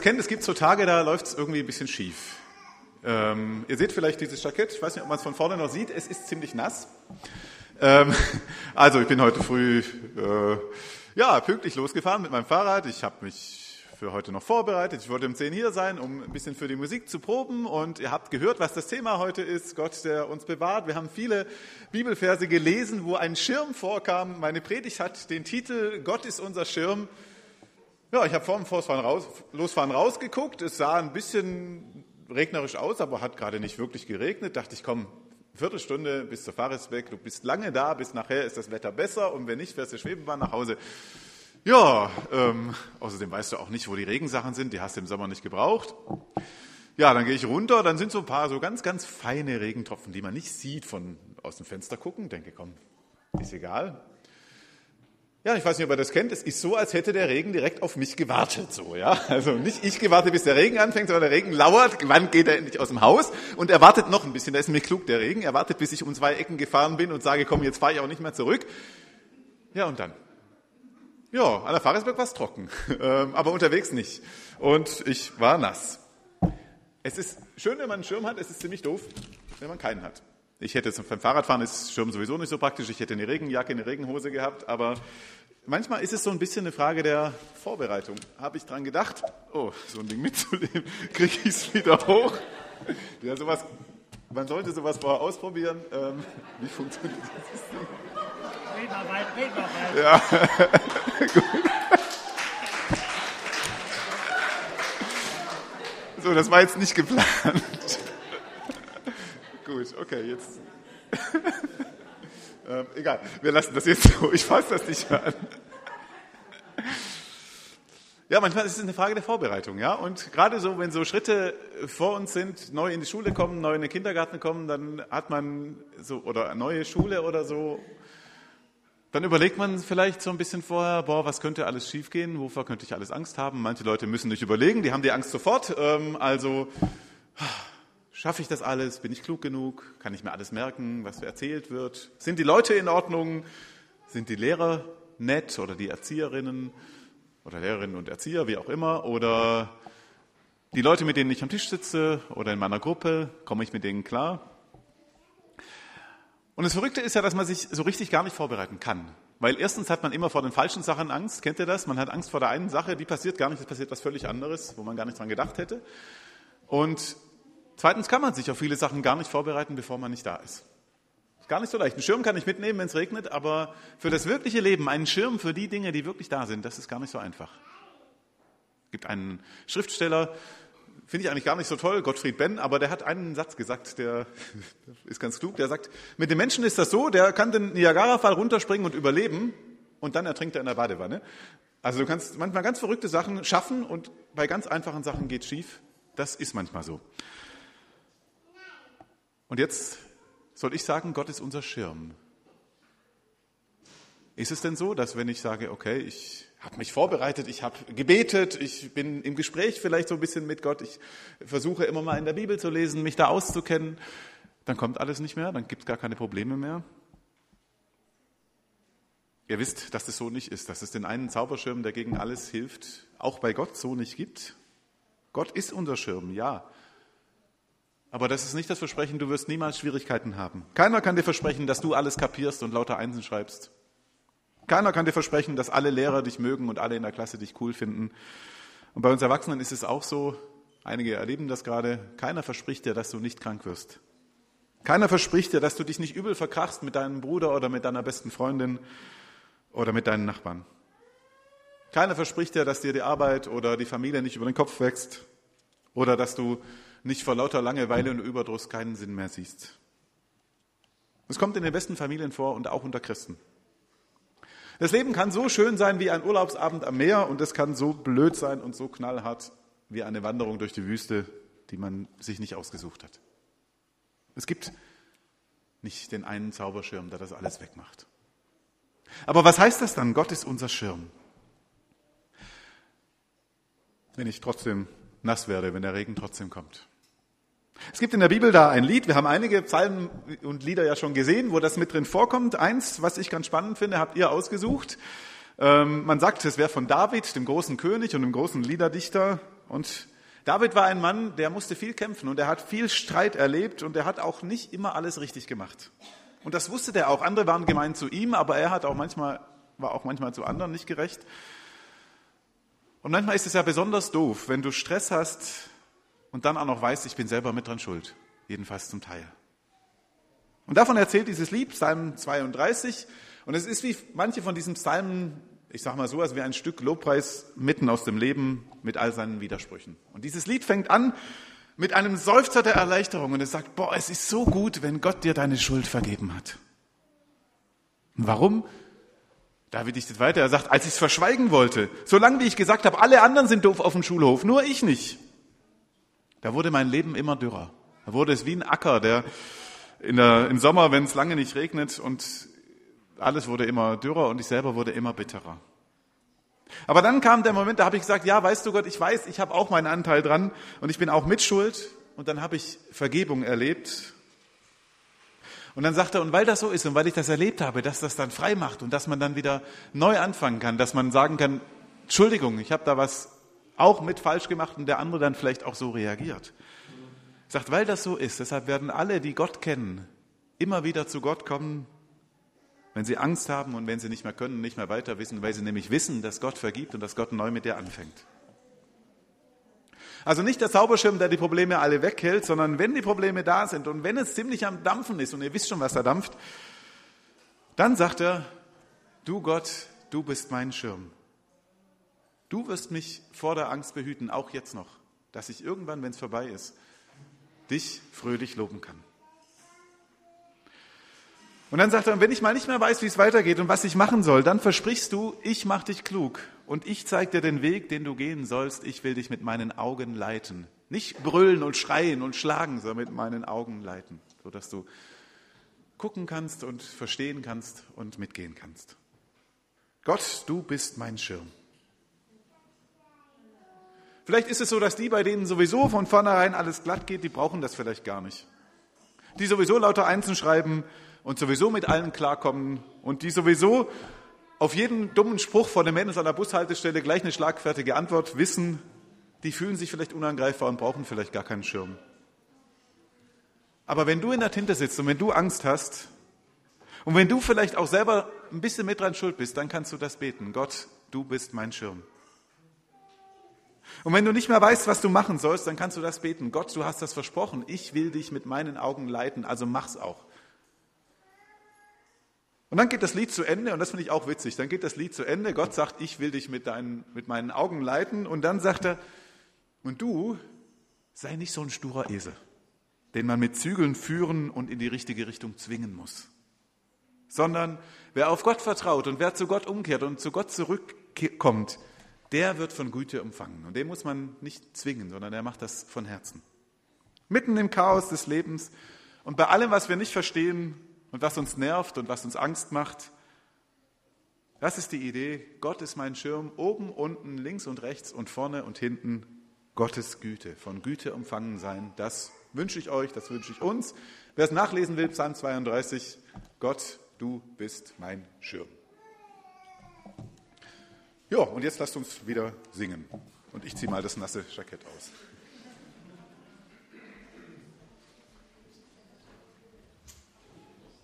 kennt, es gibt so Tage, da läuft es irgendwie ein bisschen schief. Ihr seht vielleicht dieses Jackett, ich weiß nicht, ob man es von vorne noch sieht, es ist ziemlich nass. Also ich bin heute früh pünktlich losgefahren mit meinem Fahrrad. Ich habe mich für heute noch vorbereitet. Ich wollte um 10 hier sein, um ein bisschen für die Musik zu proben. Und ihr habt gehört, was das Thema heute ist. Gott, der uns bewahrt. Wir haben viele Bibelverse gelesen, wo ein Schirm vorkam. Meine Predigt hat den Titel Gott ist unser Schirm. Ja, ich habe vor dem Losfahren rausgeguckt. Es sah ein bisschen regnerisch aus, aber hat gerade nicht wirklich geregnet. Dachte ich, komm, Viertelstunde bis zur Fahrradweg. Du bist lange da, bis nachher ist das Wetter besser. Und wenn nicht, fährst du Schwebebahn nach Hause. Ja, außerdem weißt du auch nicht, wo die Regensachen sind, die hast du im Sommer nicht gebraucht. Ja, dann gehe ich runter, dann sind so ein paar so ganz, ganz feine Regentropfen, die man nicht sieht von aus dem Fenster gucken. Denke, komm, ist egal. Ja, ich weiß nicht, ob ihr das kennt, es ist so, als hätte der Regen direkt auf mich gewartet. So, ja? Also nicht ich gewarte, bis der Regen anfängt, sondern der Regen lauert, wann geht er endlich aus dem Haus und er wartet noch ein bisschen, da ist nämlich klug der Regen, er wartet, bis ich um 2 Ecken gefahren bin und sage, komm, jetzt fahre ich auch nicht mehr zurück. Ja, und dann? Ja, an der Fahrradweg war es trocken, aber unterwegs nicht. Und ich war nass. Es ist schön, wenn man einen Schirm hat, es ist ziemlich doof, wenn man keinen hat. Ich hätte jetzt beim Fahrradfahren ist Schirm sowieso nicht so praktisch, ich hätte eine Regenjacke, eine Regenhose gehabt, aber manchmal ist es so ein bisschen eine Frage der Vorbereitung. Habe ich dran gedacht, so ein Ding mitzunehmen, kriege ich es wieder hoch? Ja, man sollte sowas vorher ausprobieren. Wie funktioniert das Ding? Red mal weiter. Ja, gut. So, das war jetzt nicht geplant. Gut, okay, jetzt. Egal, wir lassen das jetzt so. Ich fasse das nicht mehr an. Ja, manchmal ist es eine Frage der Vorbereitung, ja. Und gerade so, wenn so Schritte vor uns sind, neu in die Schule kommen, neu in den Kindergarten kommen, dann hat man so, oder eine neue Schule oder so, dann überlegt man vielleicht so ein bisschen vorher, was könnte alles schiefgehen, wovor könnte ich alles Angst haben. Manche Leute müssen nicht überlegen, die haben die Angst sofort. Schaffe ich das alles? Bin ich klug genug? Kann ich mir alles merken, was erzählt wird? Sind die Leute in Ordnung? Sind die Lehrer nett oder die Erzieherinnen oder Lehrerinnen und Erzieher, wie auch immer? Oder die Leute, mit denen ich am Tisch sitze oder in meiner Gruppe, komme ich mit denen klar? Und das Verrückte ist ja, dass man sich so richtig gar nicht vorbereiten kann. Weil erstens hat man immer vor den falschen Sachen Angst, kennt ihr das? Man hat Angst vor der einen Sache, die passiert gar nicht, es passiert was völlig anderes, wo man gar nicht dran gedacht hätte. Und zweitens kann man sich auf viele Sachen gar nicht vorbereiten, bevor man nicht da ist. Ist gar nicht so leicht. Einen Schirm kann ich mitnehmen, wenn es regnet, aber für das wirkliche Leben, einen Schirm für die Dinge, die wirklich da sind, das ist gar nicht so einfach. Es gibt einen Schriftsteller, finde ich eigentlich gar nicht so toll, Gottfried Benn, aber der hat einen Satz gesagt, der ist ganz klug, der sagt, mit dem Menschen ist das so, der kann den Niagarafall runterspringen und überleben und dann ertrinkt er in der Badewanne. Also du kannst manchmal ganz verrückte Sachen schaffen und bei ganz einfachen Sachen geht es schief. Das ist manchmal so. Und jetzt soll ich sagen, Gott ist unser Schirm. Ist es denn so, dass wenn ich sage, okay, ich habe mich vorbereitet, ich habe gebetet, ich bin im Gespräch vielleicht so ein bisschen mit Gott, ich versuche immer mal in der Bibel zu lesen, mich da auszukennen, dann kommt alles nicht mehr, dann gibt es gar keine Probleme mehr? Ihr wisst, dass es so nicht ist, dass es den einen Zauberschirm, der gegen alles hilft, auch bei Gott so nicht gibt. Gott ist unser Schirm, ja. Aber das ist nicht das Versprechen, du wirst niemals Schwierigkeiten haben. Keiner kann dir versprechen, dass du alles kapierst und lauter Einsen schreibst. Keiner kann dir versprechen, dass alle Lehrer dich mögen und alle in der Klasse dich cool finden. Und bei uns Erwachsenen ist es auch so, einige erleben das gerade, keiner verspricht dir, dass du nicht krank wirst. Keiner verspricht dir, dass du dich nicht übel verkrachst mit deinem Bruder oder mit deiner besten Freundin oder mit deinen Nachbarn. Keiner verspricht dir, dass dir die Arbeit oder die Familie nicht über den Kopf wächst oder dass du nicht vor lauter Langeweile und Überdruss keinen Sinn mehr siehst. Es kommt in den besten Familien vor und auch unter Christen. Das Leben kann so schön sein wie ein Urlaubsabend am Meer und es kann so blöd sein und so knallhart wie eine Wanderung durch die Wüste, die man sich nicht ausgesucht hat. Es gibt nicht den einen Zauberschirm, der das alles wegmacht. Aber was heißt das dann? Gott ist unser Schirm. Wenn ich trotzdem nass werde, wenn der Regen trotzdem kommt. Es gibt in der Bibel da ein Lied, wir haben einige Psalmen und Lieder ja schon gesehen, wo das mit drin vorkommt. Eins, was ich ganz spannend finde, habt ihr ausgesucht. Man sagt, es wäre von David, dem großen König und dem großen Liederdichter. Und David war ein Mann, der musste viel kämpfen und er hat viel Streit erlebt und er hat auch nicht immer alles richtig gemacht. Und das wusste der auch. Andere waren gemein zu ihm, aber er war auch manchmal zu anderen nicht gerecht. Und manchmal ist es ja besonders doof, wenn du Stress hast und dann auch noch weißt, ich bin selber mit dran schuld. Jedenfalls zum Teil. Und davon erzählt dieses Lied, Psalm 32. Und es ist wie manche von diesen Psalmen, ich sage mal so, als wie ein Stück Lobpreis mitten aus dem Leben mit all seinen Widersprüchen. Und dieses Lied fängt an mit einem Seufzer der Erleichterung. Und es sagt, es ist so gut, wenn Gott dir deine Schuld vergeben hat. Und warum? David dichtet weiter, er sagt, als ich es verschweigen wollte, solange wie ich gesagt habe, alle anderen sind doof auf dem Schulhof, nur ich nicht. Da wurde mein Leben immer dürrer. Da wurde es wie ein Acker, der im Sommer, wenn es lange nicht regnet und alles wurde immer dürrer und ich selber wurde immer bitterer. Aber dann kam der Moment, da habe ich gesagt, ja, weißt du Gott, ich weiß, ich habe auch meinen Anteil dran und ich bin auch mitschuld. Und dann habe ich Vergebung erlebt. Und dann sagt er, und weil das so ist und weil ich das erlebt habe, dass das dann frei macht und dass man dann wieder neu anfangen kann, dass man sagen kann, Entschuldigung, ich habe da was auch mit falsch gemacht und der andere dann vielleicht auch so reagiert. Er sagt, weil das so ist, deshalb werden alle, die Gott kennen, immer wieder zu Gott kommen, wenn sie Angst haben und wenn sie nicht mehr können, nicht mehr weiter wissen, weil sie nämlich wissen, dass Gott vergibt und dass Gott neu mit dir anfängt. Also nicht der Zauberschirm, der die Probleme alle weghält, sondern wenn die Probleme da sind und wenn es ziemlich am Dampfen ist und ihr wisst schon, was da dampft, dann sagt er, du Gott, du bist mein Schirm. Du wirst mich vor der Angst behüten, auch jetzt noch, dass ich irgendwann, wenn es vorbei ist, dich fröhlich loben kann. Und dann sagt er, wenn ich mal nicht mehr weiß, wie es weitergeht und was ich machen soll, dann versprichst du, ich mache dich klug und ich zeige dir den Weg, den du gehen sollst. Ich will dich mit meinen Augen leiten. Nicht brüllen und schreien und schlagen, sondern mit meinen Augen leiten, sodass du gucken kannst und verstehen kannst und mitgehen kannst. Gott, du bist mein Schirm. Vielleicht ist es so, dass die, bei denen sowieso von vornherein alles glatt geht, die brauchen das vielleicht gar nicht. Die sowieso lauter Einsen schreiben und sowieso mit allen klarkommen und die sowieso auf jeden dummen Spruch von den Männern an der Bushaltestelle gleich eine schlagfertige Antwort wissen, die fühlen sich vielleicht unangreifbar und brauchen vielleicht gar keinen Schirm. Aber wenn du in der Tinte sitzt und wenn du Angst hast und wenn du vielleicht auch selber ein bisschen mit dran schuld bist, dann kannst du das beten. Gott, du bist mein Schirm. Und wenn du nicht mehr weißt, was du machen sollst, dann kannst du das beten. Gott, du hast das versprochen. Ich will dich mit meinen Augen leiten, also mach's auch. Und dann geht das Lied zu Ende und das finde ich auch witzig. Dann geht das Lied zu Ende. Gott sagt, ich will dich mit meinen Augen leiten. Und dann sagt er, und du sei nicht so ein sturer Esel, den man mit Zügeln führen und in die richtige Richtung zwingen muss. Sondern wer auf Gott vertraut und wer zu Gott umkehrt und zu Gott zurückkommt, der wird von Güte empfangen. Und den muss man nicht zwingen, sondern der macht das von Herzen. Mitten im Chaos des Lebens und bei allem, was wir nicht verstehen und was uns nervt und was uns Angst macht, das ist die Idee. Gott ist mein Schirm, oben, unten, links und rechts und vorne und hinten Gottes Güte. Von Güte empfangen sein, das wünsche ich euch, das wünsche ich uns. Wer es nachlesen will, Psalm 32, Gott, du bist mein Schirm. Ja, und jetzt lasst uns wieder singen. Und ich ziehe mal das nasse Jackett aus.